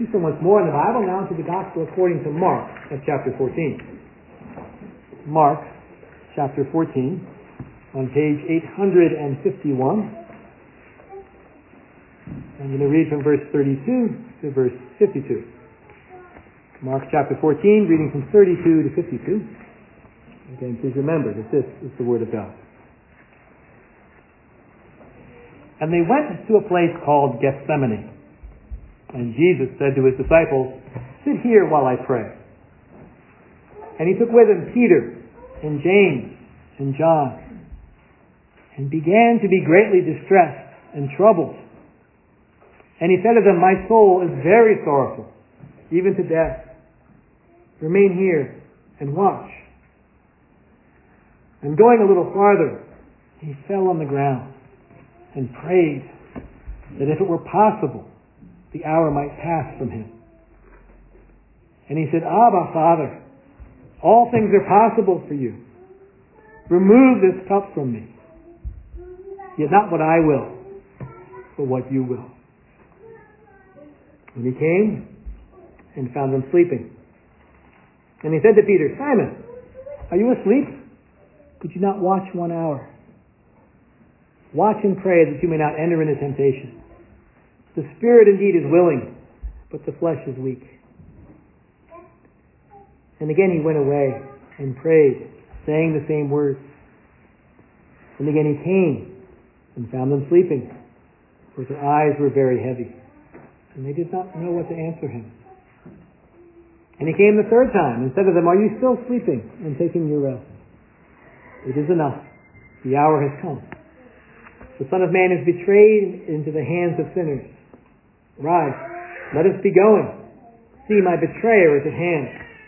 do so once more in the Bible, now to the Gospel according to Mark, at chapter 14. Mark, chapter 14, on page 851. I'm going to read from verse 32 to verse 52. Mark chapter 14, reading from 32 to 52. Again, please remember that this is the Word of God. And they went to a place called Gethsemane. And Jesus said to his disciples, "Sit here while I pray." And he took with him Peter and James and John, and began to be greatly distressed and troubled. And he said to them, "My soul is very sorrowful, even to death. Remain here and watch." And going a little farther, he fell on the ground and prayed that if it were possible, the hour might pass from him. And he said, "Abba, Father, all things are possible for you. Remove this cup from me. Yet not what I will, but what you will." And he came and found them sleeping. And he said to Peter, "Simon, are you asleep? Could you not watch 1 hour? Watch and pray that you may not enter into temptation. The spirit indeed is willing, but the flesh is weak." And again he went away and prayed, saying the same words. And again he came and found them sleeping, for their eyes were very heavy, and they did not know what to answer him. And he came the third time and said to them, "Are you still sleeping and taking your rest? It is enough. The hour has come. The Son of Man is betrayed into the hands of sinners. Rise, let us be going. See, my betrayer is at hand."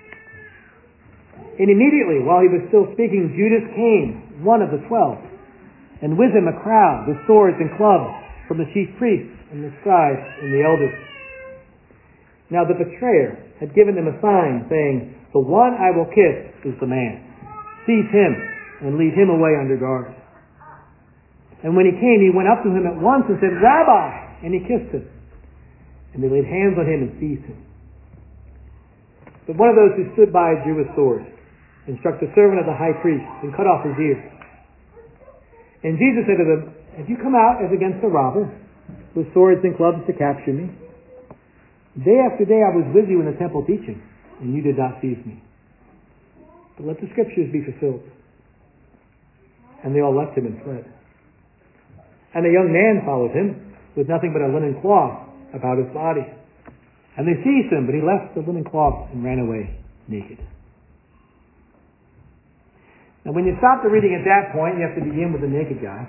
And immediately, while he was still speaking, Judas came, one of the 12, and with him a crowd with swords and clubs from the chief priests and the scribes and the elders. Now the betrayer had given them a sign, saying, "The one I will kiss is the man. Seize him and lead him away under guard." And when he came, he went up to him at once and said, "Rabbi!" And he kissed him. And they laid hands on him and seized him. But one of those who stood by drew a sword and struck the servant of the high priest and cut off his ear. And Jesus said to them, "Have you come out as against a robber, with swords and clubs to capture me? Day after day I was with you in the temple teaching, and you did not seize me. But let the scriptures be fulfilled." And they all left him and fled. And a young man followed him, with nothing but a linen cloth about his body. And they seized him, but he left the linen cloth and ran away naked. Now when you stop the reading at that point, you have to begin with the naked guy.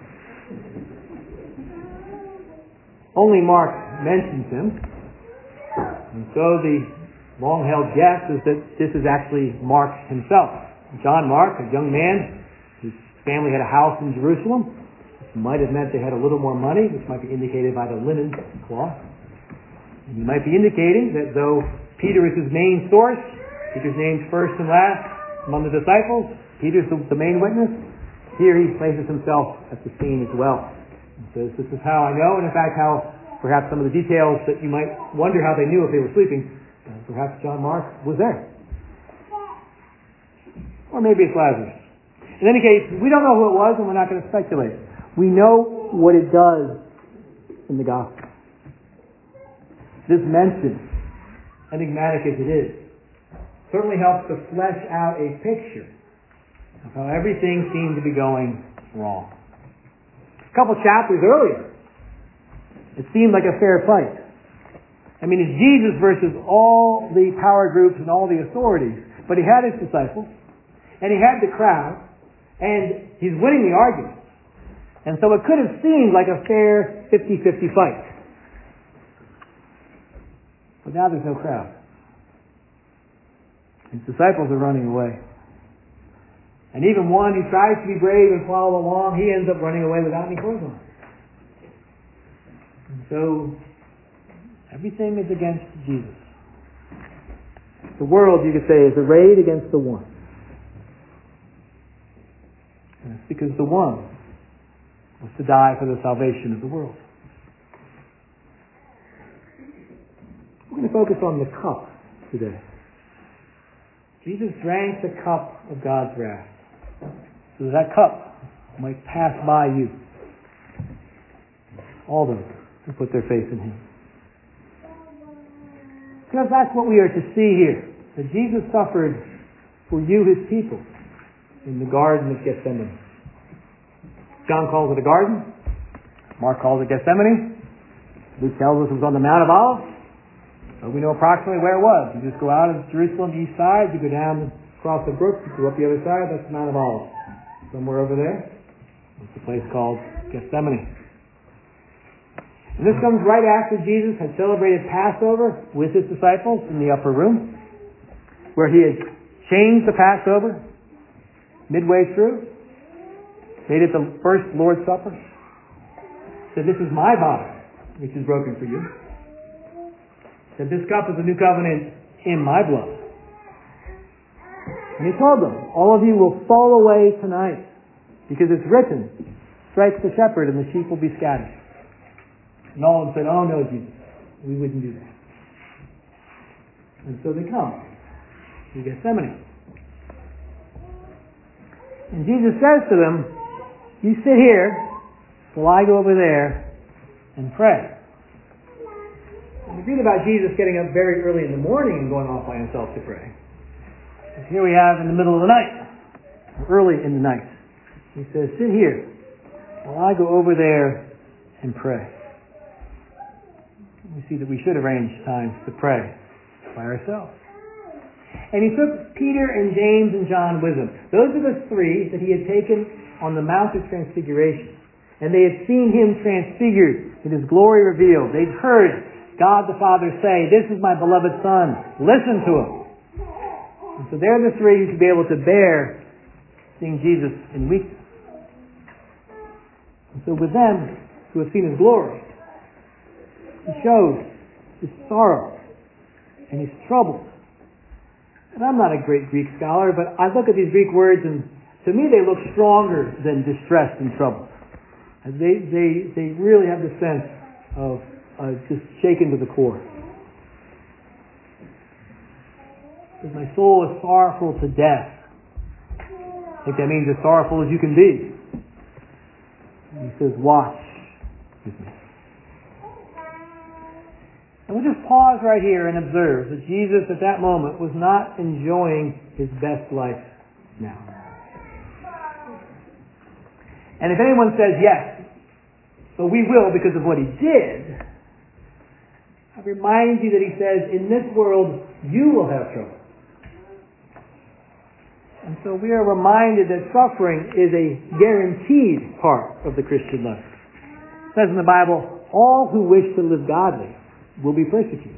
Only Mark mentions him. And so the long-held guess is that this is actually Mark himself. John Mark, a young man whose family had a house in Jerusalem. This might have meant they had a little more money, which might be indicated by the linen cloth. And he might be indicating that though Peter is his main source, Peter's named first and last among the disciples, Peter's the main witness, here he places himself at the scene as well. He says, "This is how I know," and in fact how perhaps some of the details that you might wonder how they knew if they were sleeping, perhaps John Mark was there. Or maybe it's Lazarus. In any case, we don't know who it was, and we're not going to speculate. We know what it does in the Gospel. This mention, enigmatic as it is, certainly helps to flesh out a picture of how everything seemed to be going wrong. A couple chapters earlier, it seemed like a fair fight. I mean, it's Jesus versus all the power groups and all the authorities. But he had his disciples, and he had the crowd, and he's winning the argument. And so it could have seemed like a fair 50-50 fight. But now there's no crowd. His disciples are running away. And even one who tries to be brave and follow along, he ends up running away without any clothes on. And so everything is against Jesus. The world, you could say, is arrayed against the one. And it's because the one was to die for the salvation of the world. We're going to focus on the cup today. Jesus drank the cup of God's wrath, so that cup might pass by you, all those who put their faith in Him. Because that's what we are to see here, that Jesus suffered for you, His people, in the Garden of Gethsemane. John calls it a garden. Mark calls it Gethsemane. Luke tells us it was on the Mount of Olives. We know approximately where it was. You just go out of Jerusalem, the east side, you go down across the brook, you go up the other side, that's the Mount of Olives. Somewhere over there, it's a place called Gethsemane. And this comes right after Jesus had celebrated Passover with His disciples in the upper room, where He had changed the Passover midway through, made it the first Lord's Supper, said, "This is my body, which is broken for you." Said, "This cup is a new covenant in my blood." And He told them, "All of you will fall away tonight, because it's written, strike the shepherd and the sheep will be scattered." And all of them said, "Oh no, Jesus, we wouldn't do that." And so they come to Gethsemane. And Jesus says to them, "You sit here while I go over there and pray." We read about Jesus getting up very early in the morning and going off by Himself to pray. And here we have in the middle of the night, early in the night. He says, "Sit here while I go over there and pray." We see that we should arrange times to pray by ourselves. And He took Peter and James and John with Him. Those are the three that He had taken on the Mount of Transfiguration. And they had seen Him transfigured and His glory revealed. They'd heard God the Father say, "This is my beloved Son, listen to Him." And so they're the three who should be able to bear seeing Jesus in weakness. And so with them who have seen His glory, He shows His sorrow and His troubles. And I'm not a great Greek scholar, but I look at these Greek words and to me they look stronger than distressed and troubled. And they really have the sense of just shaken to the core. Because my soul is sorrowful to death. I think that means as sorrowful as you can be. And He says, "Watch with me." And we'll just pause right here and observe that Jesus at that moment was not enjoying His best life now. And if anyone says, "Yes, but we will because of what He did," I remind you that He says, "In this world you will have trouble." And so we are reminded that suffering is a guaranteed part of the Christian life. It says in the Bible, all who wish to live godly will be persecuted.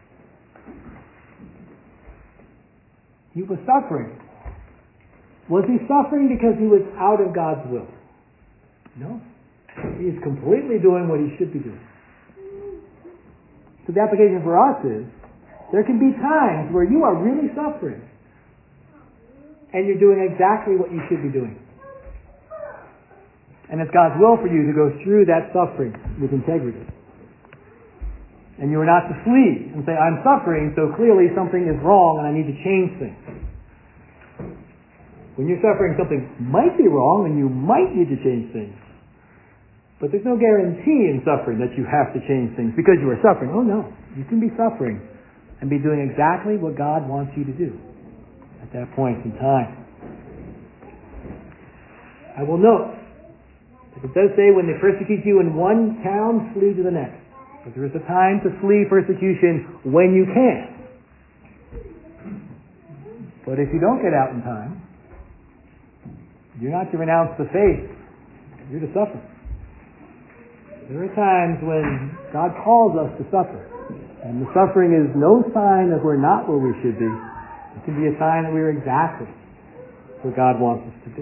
He was suffering. Was He suffering because He was out of God's will? No. He is completely doing what He should be doing. So the application for us is, there can be times where you are really suffering and you're doing exactly what you should be doing. And it's God's will for you to go through that suffering with integrity. And you are not to flee and say, "I'm suffering, so clearly something is wrong and I need to change things." When you're suffering, something might be wrong and you might need to change things. But there's no guarantee in suffering that you have to change things because you are suffering. Oh no, you can be suffering and be doing exactly what God wants you to do at that point in time. I will note that it does say when they persecute you in one town, flee to the next. But there is a time to flee persecution when you can. But if you don't get out in time, you're not to renounce the faith. You're to suffer. There are times when God calls us to suffer. And the suffering is no sign that we're not where we should be. It can be a sign that we're exactly where God wants us to be.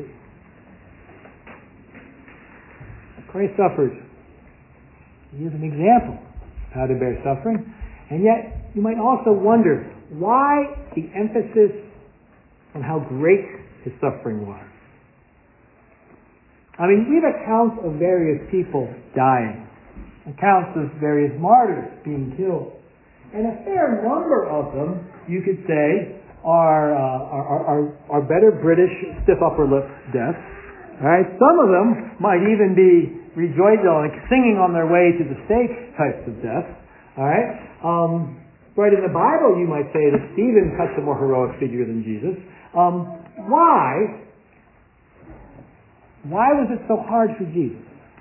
Christ suffered. He is an example of how to bear suffering. And yet, you might also wonder, why the emphasis on how great His suffering was? I mean, we have accounts of various people dying, accounts of various martyrs being killed. And a fair number of them, you could say, are better British stiff upper lip deaths. All right, some of them might even be rejoicing, like singing on their way to the stake types of deaths. All right, but in the Bible, you might say that Stephen cuts a more heroic figure than Jesus. Why? Why was it so hard for Jesus?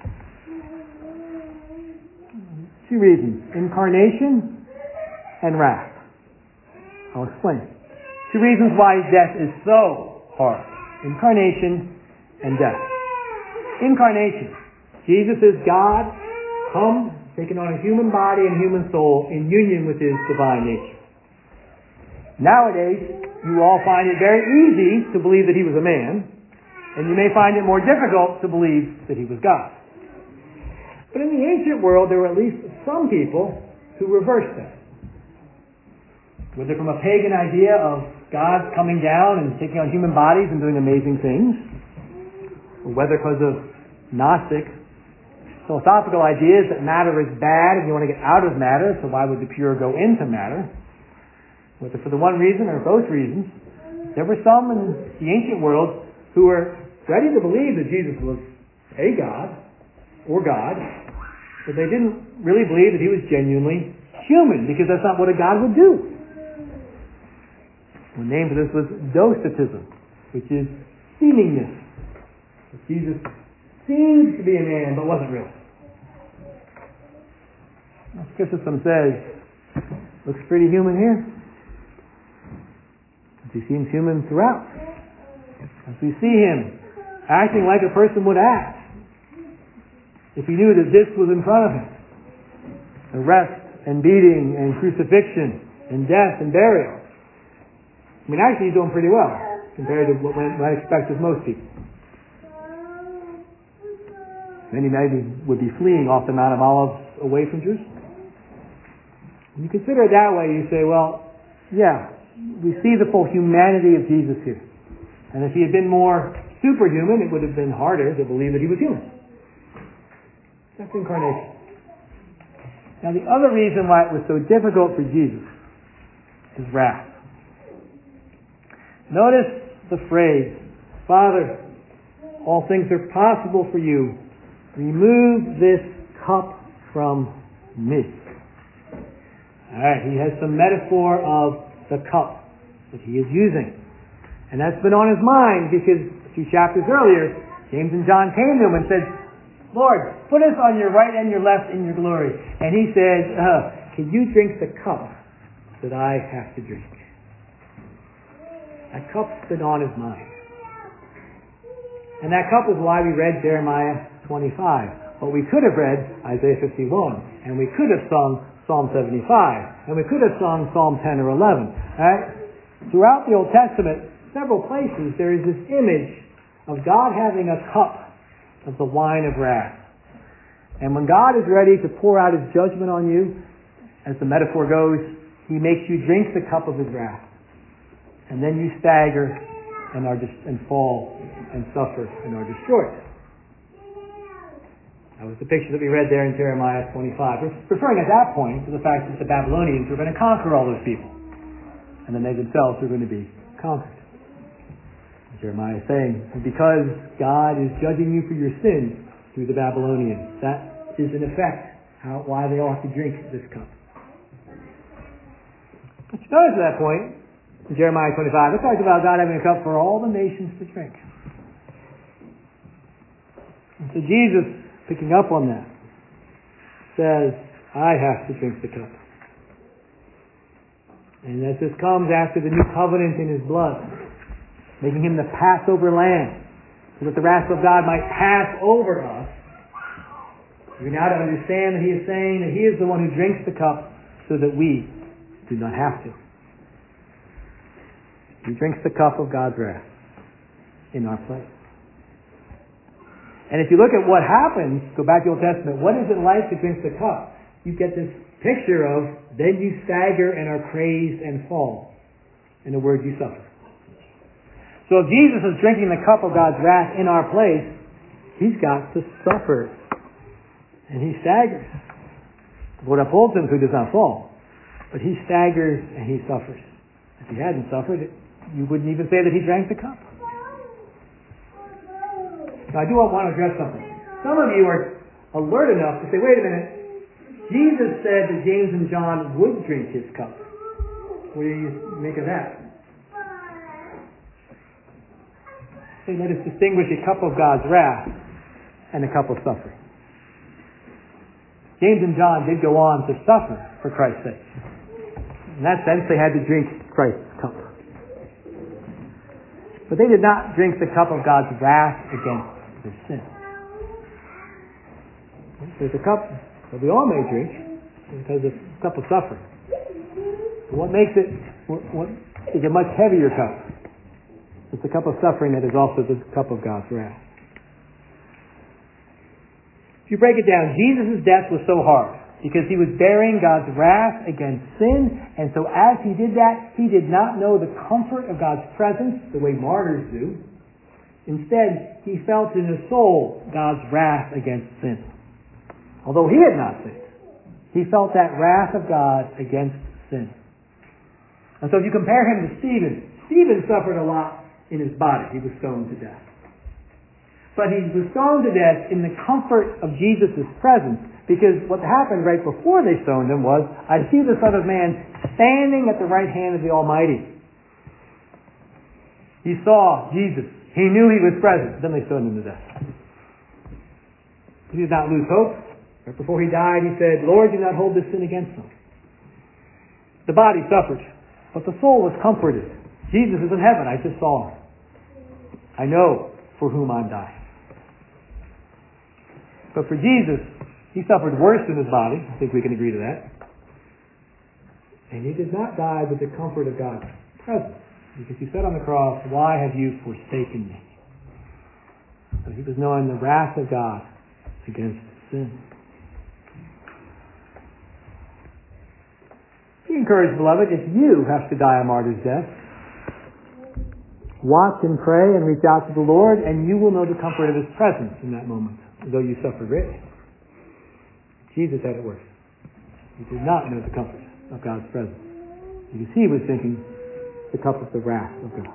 Two reasons: incarnation and wrath. I'll explain. Two reasons why death is so hard: incarnation and death. Incarnation. Jesus is God, come, taking on a human body and human soul in union with His divine nature. Nowadays, you all find it very easy to believe that He was a man, and you may find it more difficult to believe that He was God. But in the ancient world, there were at least some people who reversed that. Whether from a pagan idea of God coming down and taking on human bodies and doing amazing things, or whether because of Gnostic philosophical ideas that matter is bad and you want to get out of matter, so why would the pure go into matter? Whether for the one reason or both reasons, there were some in the ancient world who were ready to believe that Jesus was a God, or God, but they didn't really believe that He was genuinely human, because that's not what a God would do. The name for this was Docetism, which is seemingness. Jesus seemed to be a man, but wasn't really. Chrysostom says, looks pretty human here. He seems human throughout. As we see Him acting like a person would act if He knew that this was in front of Him: arrest and beating and crucifixion and death and burial. I mean, actually He's doing pretty well compared to what one might expect of most people. Many maybe would be fleeing off the Mount of Olives away from Jerusalem. When you consider it that way, you say, well, yeah, we see the full humanity of Jesus here. And if He had been more superhuman, it would have been harder to believe that He was human. That's incarnation. Now, the other reason why it was so difficult for Jesus is wrath. Notice the phrase, Father, all things are possible for You. Remove this cup from me. Alright, He has some metaphor of the cup that He is using. And that's been on His mind because a few chapters earlier, James and John came to Him and said, Lord, put us on Your right and Your left in Your glory. And He says, can You drink the cup that I have to drink? That cup's been on His mind. And that cup is why we read Jeremiah 25. But we could have read Isaiah 51. And we could have sung Psalm 75. And we could have sung Psalm 10 or 11. Right? Throughout the Old Testament, several places, there is this image of God having a cup of the wine of wrath. And when God is ready to pour out His judgment on you, as the metaphor goes, He makes you drink the cup of His wrath. And then you stagger and fall and suffer and are destroyed. That was the picture that we read there in Jeremiah 25. Referring at that point to the fact that the Babylonians were going to conquer all those people. And then they themselves were going to be conquered. Jeremiah is saying, because God is judging you for your sins through the Babylonians, that is in effect why they ought to drink this cup. But you notice at that point, in Jeremiah 25, it talks about God having a cup for all the nations to drink. And so Jesus, picking up on that, says, I have to drink the cup. And as this comes after the new covenant in His blood, making Him the Passover lamb, so that the wrath of God might pass over us, you're now to understand that He is saying that He is the one who drinks the cup so that we do not have to. He drinks the cup of God's wrath in our place. And if you look at what happens, go back to the Old Testament, what is it like to drink the cup? You get this picture of, then you stagger and are crazed and fall. In a word, you suffer. So if Jesus is drinking the cup of God's wrath in our place, He's got to suffer. And He staggers. What upholds Him who does not fall But he staggers and he suffers. If he hadn't suffered, you wouldn't even say that he drank the cup. Now, I do want to address something. Some of you are alert enough to say, wait a minute, Jesus said that James and John would drink his cup. What do you make of that? Say, let us distinguish a cup of God's wrath and a cup of suffering. James and John did go on to suffer for Christ's sake. In that sense, they had to drink Christ's cup. But they did not drink the cup of God's wrath against their sin. There's a cup that we all may drink because it's a cup of suffering. But what makes it a much heavier cup? It's the cup of suffering that is also the cup of God's wrath. If you break it down, Jesus' death was so hard because he was bearing God's wrath against sin, and so as he did that, he did not know the comfort of God's presence the way martyrs do. Instead, he felt in his soul God's wrath against sin. Although he had not sinned, he felt that wrath of God against sin. And so if you compare him to Stephen suffered a lot in his body. He was stoned to death. But he was stoned to death in the comfort of Jesus' presence, because what happened right before they stoned him was, I see the Son of Man standing at the right hand of the Almighty. He saw Jesus. He knew he was present. Then they stoned him to death. He did not lose hope. Right before he died, he said, Lord, do not hold this sin against them. The body suffered, but the soul was comforted. Jesus is in heaven. I just saw him. I know for whom I'm dying. But for Jesus, he suffered worse in his body. I think we can agree to that. And he did not die with the comfort of God's presence, because he said on the cross, why have you forsaken me? So he was knowing the wrath of God against sin. Be encouraged, beloved, if you have to die a martyr's death, watch and pray and reach out to the Lord, and you will know the comfort of his presence in that moment, though you suffer greatly. Jesus had it worse. He did not know the comfort of God's presence, because he was drinking the cup of the wrath of God.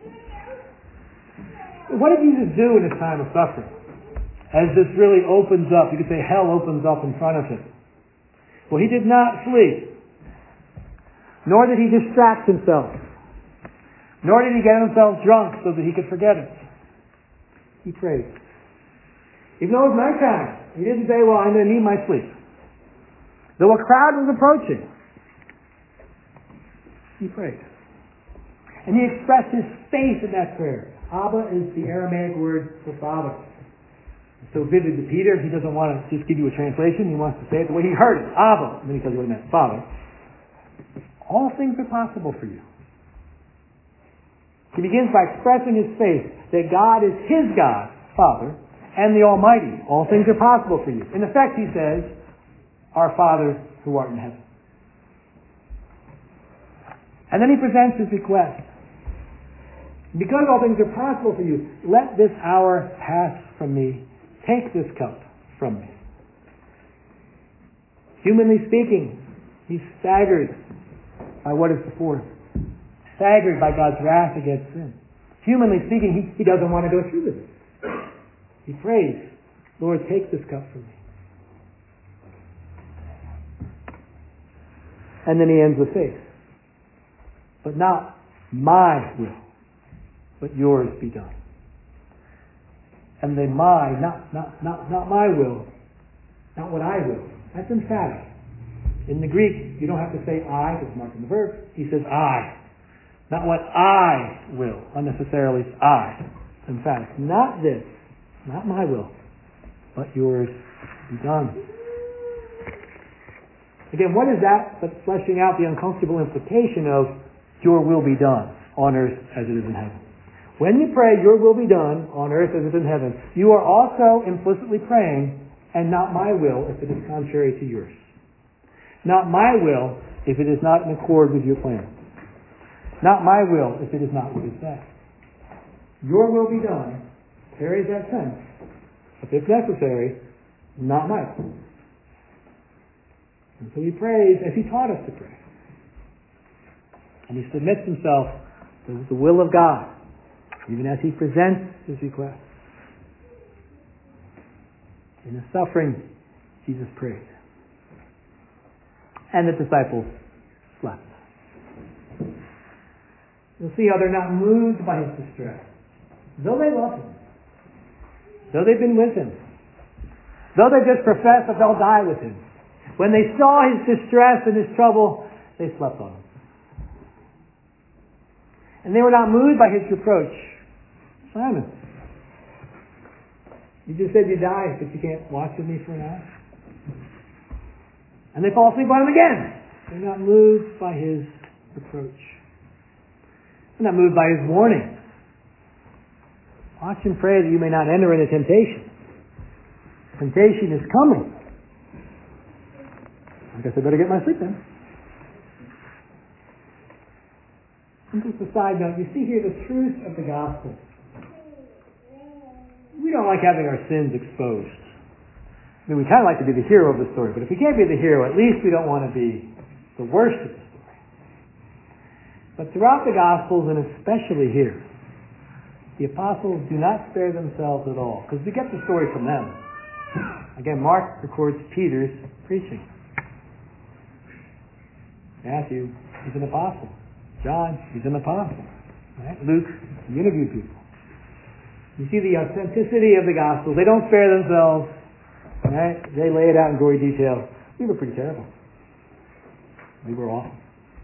What did Jesus do in his time of suffering? As this really opens up, you could say hell opens up in front of him. Well, he did not flee. Nor did he distract himself. Nor did he get himself drunk so that he could forget it. He prayed. Even though it was nighttime, he didn't say, well, I'm going to need my sleep. Though a crowd was approaching, he prayed. And he expressed his faith in that prayer. Abba is the Aramaic word for Father. It's so vivid to Peter, he doesn't want to just give you a translation. He wants to say it the way he heard it. Abba. And then he tells you what he meant. Father. All things are possible for you. He begins by expressing his faith that God is his God, Father, and the Almighty. All things are possible for you. In effect, he says, Our Father who art in heaven. And then he presents his request. Because all things are possible for you, let this hour pass from me. Take this cup from me. Humanly speaking, he's staggered by what is before him. Staggered by God's wrath against sin. Humanly speaking, he doesn't want to go through with it. He prays, Lord, take this cup from me. And then he ends with faith. But not my will, but yours be done. And the my, not my will, not what I will. That's emphatic. In the Greek, you don't have to say I, because it's marked in the verb. He says I. Not what I will. Unnecessarily, it's I. It's emphatic. Not this. Not my will. But yours be done. Again, what is that but fleshing out the uncomfortable implication of your will be done on earth as it is in heaven? When you pray, your will be done on earth as it is in heaven, you are also implicitly praying, and not my will if it is contrary to yours. Not my will if it is not in accord with your plan. Not my will if it is not what is best. Your will be done carries that sense. But if necessary, not my will. And so he prays as he taught us to pray. And he submits himself to the will of God, even as he presents his request. In his suffering, Jesus prayed. And the disciples slept. You'll see how they're not moved by his distress. Though they love him, though they've been with him, though they just profess that they'll die with him, when they saw his distress and his trouble, they slept on him. And they were not moved by his reproach. Simon, you just said you die, but you can't watch with me for an hour? And they fall asleep on him again. They're not moved by his reproach. They're not moved by his warning. Watch and pray that you may not enter into temptation. Temptation is coming. I guess I better get my sleep then. And just a side note, you see here the truth of the gospel. We don't like having our sins exposed. I mean, we kind of like to be the hero of the story, but if we can't be the hero, at least we don't want to be the worst of the story. But throughout the Gospels, and especially here, the apostles do not spare themselves at all, because we get the story from them. Again, Mark records Peter's preaching. Matthew, he's an apostle. John, he's an apostle. Right? Luke, he interviewed people. You see the authenticity of the Gospels. They don't spare themselves. Right? They lay it out in gory detail. We were pretty terrible. We were awful.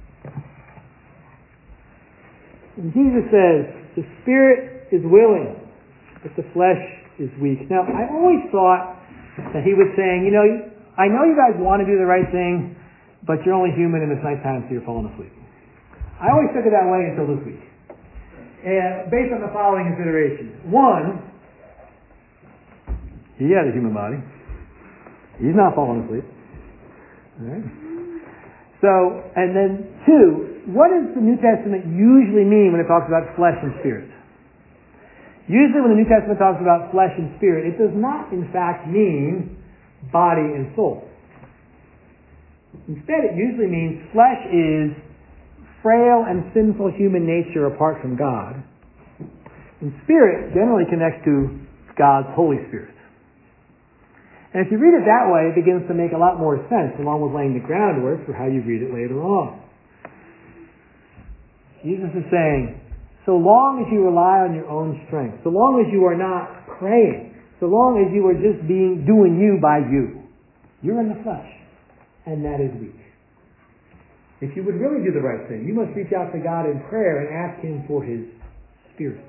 And Jesus says, the spirit is willing, but the flesh is weak. Now, I always thought that he was saying, I know you guys want to do the right thing, but you're only human and it's nighttime, so you're falling asleep. I always took it that way until this week. Based on the following considerations. One, he had a human body. He's not falling asleep. All right. So, and then two, what does the New Testament usually mean when it talks about flesh and spirit? Usually when the New Testament talks about flesh and spirit, it does not in fact mean body and soul. Instead, it usually means flesh is frail and sinful human nature apart from God. And spirit generally connects to God's Holy Spirit. And if you read it that way, it begins to make a lot more sense, along with laying the groundwork for how you read it later on. Jesus is saying, so long as you rely on your own strength, so long as you are not praying, so long as you are just doing you by you, you're in the flesh, and that is weak. If you would really do the right thing, you must reach out to God in prayer and ask Him for His Spirit.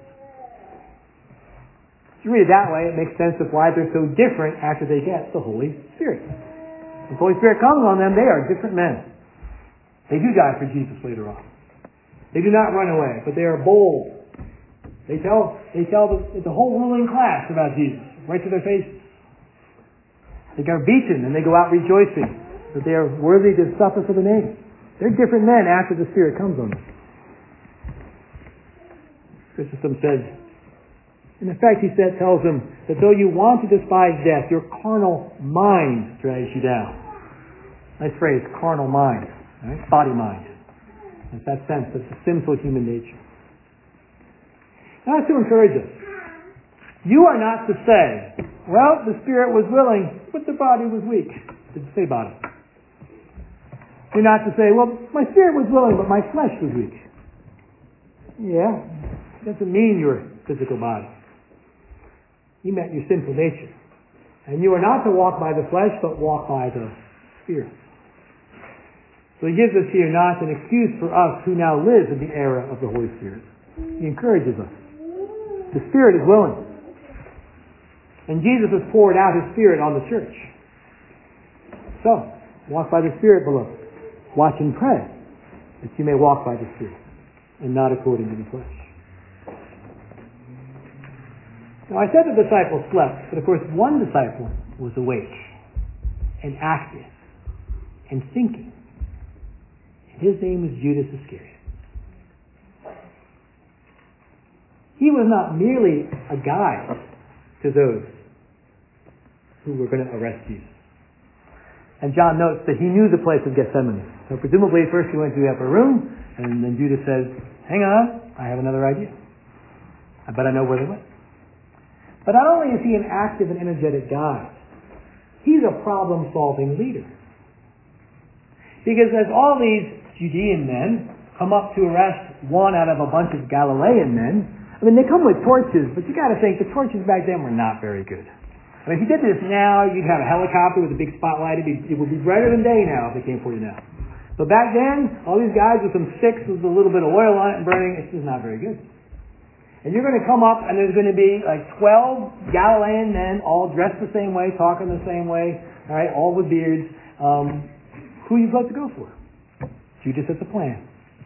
If you read it that way, it makes sense of why they're so different after they get the Holy Spirit. When the Holy Spirit comes on them, they are different men. They do die for Jesus later on. They do not run away, but they are bold. They tell the whole ruling class about Jesus, right to their faces. They are beaten and they go out rejoicing that they are worthy to suffer for the name. They're different men after the Spirit comes on them. Chrysostom says, in effect, he tells them that though you want to despise death, your carnal mind drags you down. Nice phrase, carnal mind, right? Body mind. It's that sense of the sinful human nature. Now, that's to encourage us. You are not to say, well, the spirit was willing, but the body was weak. Didn't say body. You're not to say, well, my spirit was willing, but my flesh was weak. Yeah, it doesn't mean your physical body. He meant your sinful nature. And you are not to walk by the flesh, but walk by the Spirit. So he gives us here not an excuse for us who now live in the era of the Holy Spirit. He encourages us. The Spirit is willing. And Jesus has poured out His Spirit on the church. So, walk by the Spirit, beloved. Watch and pray that you may walk by the Spirit and not according to the flesh. Now, I said the disciples slept, but of course one disciple was awake and active and thinking. His name was Judas Iscariot. He was not merely a guide to those who were going to arrest Jesus. And John notes that he knew the place of Gethsemane. So presumably first he went to the upper room, and then Judas says, hang on, I have another idea. But I know where they went. But not only is he an active and energetic guy, he's a problem-solving leader. Because as all these Judean men come up to arrest one out of a bunch of Galilean men, I mean, they come with torches, but you got to think the torches back then were not very good. I mean, if you did this now, you'd have a helicopter with a big spotlight. It would be brighter than day now if they came for you now. But back then, all these guys with some sticks with a little bit of oil on it and burning, it's just not very good. And you're going to come up and there's going to be like 12 Galilean men all dressed the same way, talking the same way, all right, all with beards. Who are you supposed to go for? Judas has a plan.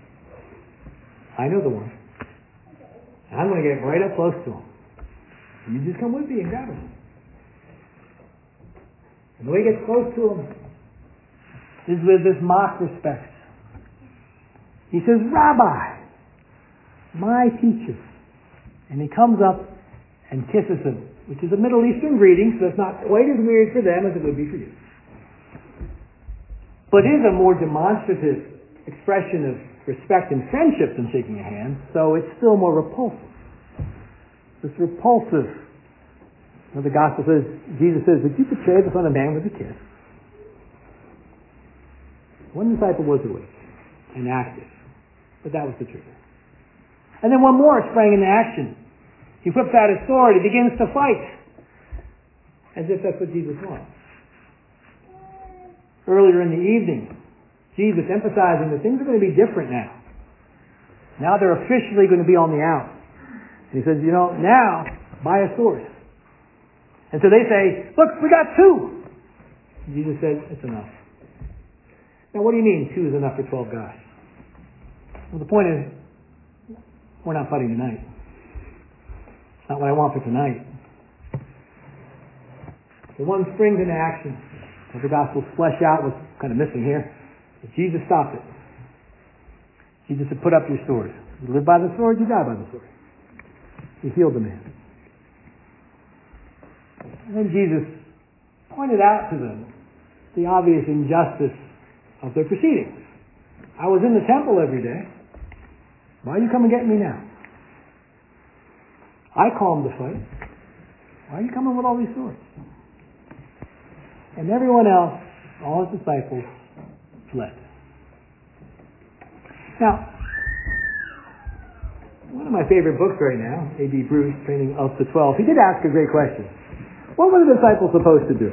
I know the one. I'm going to get right up close to him. You just come with me and grab him. And the way he gets close to him is with this mock respect. He says, Rabbi, my teacher. And he comes up and kisses him, which is a Middle Eastern greeting, so it's not quite as weird for them as it would be for you. But it is a more demonstrative expression of respect and friendship than shaking a hand, so it's still more repulsive. It's repulsive. The gospel says, Jesus says, would you betray the Son of Man with a kiss? One disciple was awake and active, but that was the truth. And then one more sprang into action. He whips out his sword. He begins to fight. As if that's what Jesus wants. Earlier in the evening, Jesus emphasizing that things are going to be different now. Now they're officially going to be on the out. And he says, now, buy a sword. And so they say, look, we got 2. And Jesus says, it's enough. Now what do you mean 2 is enough for 12 guys? Well, the point is, we're not fighting tonight. It's not what I want for tonight. The one springs into action. What the Gospels flesh out was kind of missing here. But Jesus stopped it. Jesus said, put up your sword. You live by the sword, you die by the sword. He healed the man. And then Jesus pointed out to them the obvious injustice of their proceedings. I was in the temple every day. Why are you coming getting me now? I calmed the fight. Why are you coming with all these swords? And everyone else, all his disciples, fled. Now, one of my favorite books right now, A.B. Bruce, Training of the 12, he did ask a great question. What were the disciples supposed to do?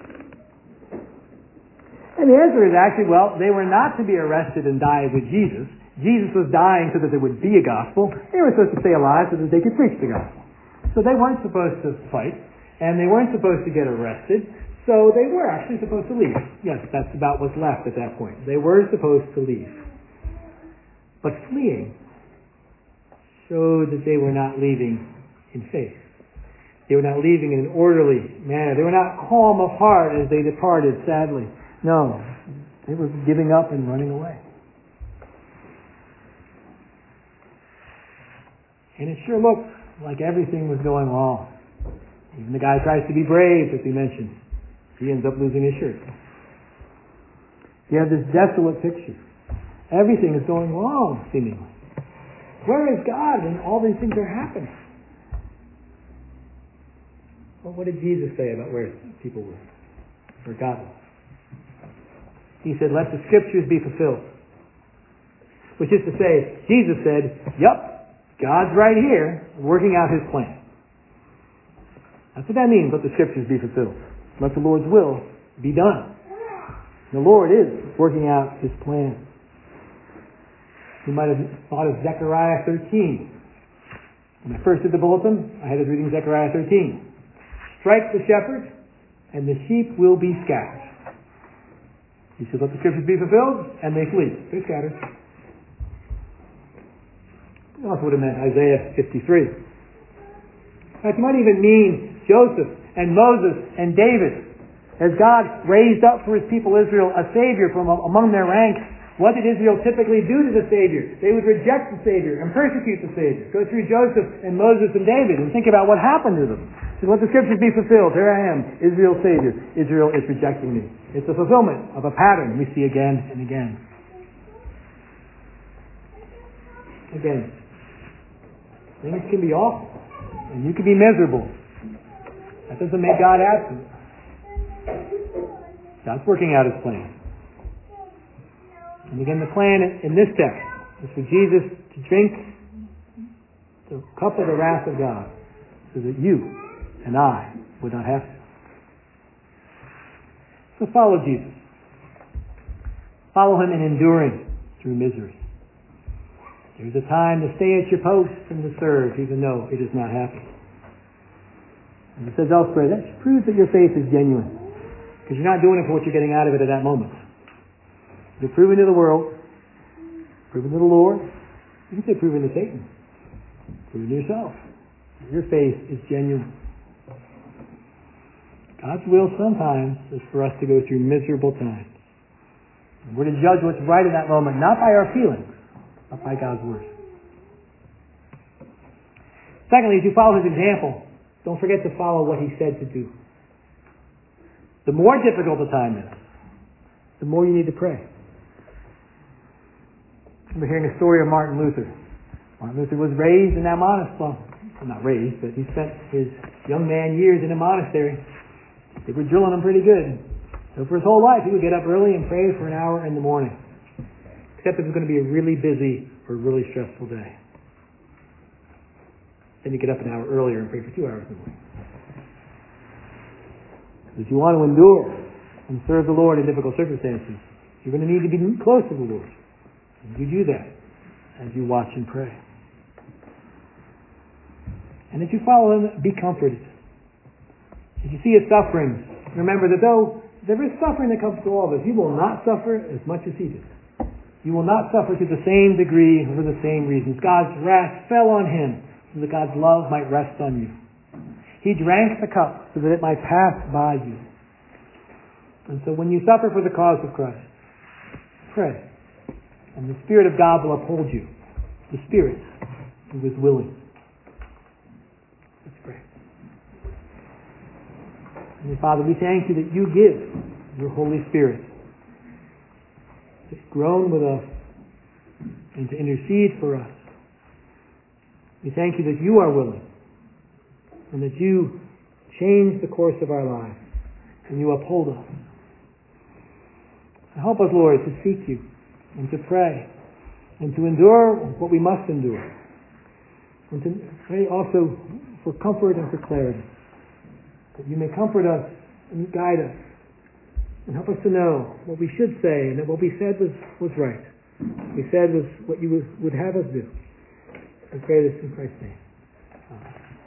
And the answer is actually, they were not to be arrested and die with Jesus. Jesus was dying so that there would be a gospel. They were supposed to stay alive so that they could preach the gospel. So they weren't supposed to fight, and they weren't supposed to get arrested, so they were actually supposed to leave. Yes, that's about what's left at that point. They were supposed to leave. But fleeing showed that they were not leaving in faith. They were not leaving in an orderly manner. They were not calm of heart as they departed, sadly. No, they were giving up and running away. And it sure looked like everything was going wrong. Even the guy tries to be brave, as we mentioned. He ends up losing his shirt. You have this desolate picture. Everything is going wrong, seemingly. Where is God when all these things are happening? Well, what did Jesus say about where people were? Where God was? He said, let the scriptures be fulfilled. Which is to say, Jesus said, yup, God's right here working out His plan. That's what that means, let the scriptures be fulfilled. Let the Lord's will be done. The Lord is working out His plan. You might have thought of Zechariah 13. When I first did the bulletin, I had us reading Zechariah 13. Strike the shepherd, and the sheep will be scattered. He said, let the scriptures be fulfilled, and they flee. They're scattered. It also would have meant Isaiah 53. In fact, you might even mean Joseph and Moses and David. As God raised up for His people Israel a Savior from among their ranks, What did Israel typically do to the Savior? They would reject the Savior and persecute the Savior. Go through Joseph and Moses and David and think about what happened to them. So let the Scriptures be fulfilled. Here I am, Israel's Savior. Israel is rejecting me. It's a fulfillment of a pattern we see again and again. Again, things can be awful, and you can be miserable. That doesn't make God absent. God's working out His plan. And again, the plan in this text is for Jesus to drink the cup of the wrath of God so that you and I would not have to. So follow Jesus. Follow Him in enduring through misery. There's a time to stay at your post and to serve even though it is not happy. And it says elsewhere, that proves that your faith is genuine. Because you're not doing it for what you're getting out of it at that moment. You're proving to the world, proving to the Lord. You can say proving to Satan. Proving to yourself. Your faith is genuine. God's will sometimes is for us to go through miserable times. And we're to judge what's right in that moment, not by our feelings, but by God's Word. Secondly, as you follow His example, don't forget to follow what He said to do. The more difficult the time is, the more you need to pray. We're hearing a story of Martin Luther. Martin Luther was raised in that monastery. Well, not raised, but he spent his young man years in a monastery. They were drilling him pretty good. So for his whole life, he would get up early and pray for an hour in the morning. Except it was going to be a really busy or really stressful day. Then he'd get up an hour earlier and pray for 2 hours in the morning. If you want to endure and serve the Lord in difficult circumstances, you're going to need to be close to the Lord. And you do that as you watch and pray. And as you follow Him, be comforted. If you see His suffering, remember that though there is suffering that comes to all of us, you will not suffer as much as He did. You will not suffer to the same degree or for the same reasons. God's wrath fell on Him so that God's love might rest on you. He drank the cup so that it might pass by you. And so when you suffer for the cause of Christ, pray. And the Spirit of God will uphold you. The Spirit who is willing. Let's pray. And Father, we thank You that You give Your Holy Spirit to groan with us and to intercede for us. We thank You that You are willing and that You change the course of our lives and You uphold us. And help us, Lord, to seek You and to pray and to endure what we must endure and to pray also for comfort and for clarity, that You may comfort us and guide us and help us to know what we should say and that what we said was right. What we said was what You would have us do. I pray this in Christ's name. Amen.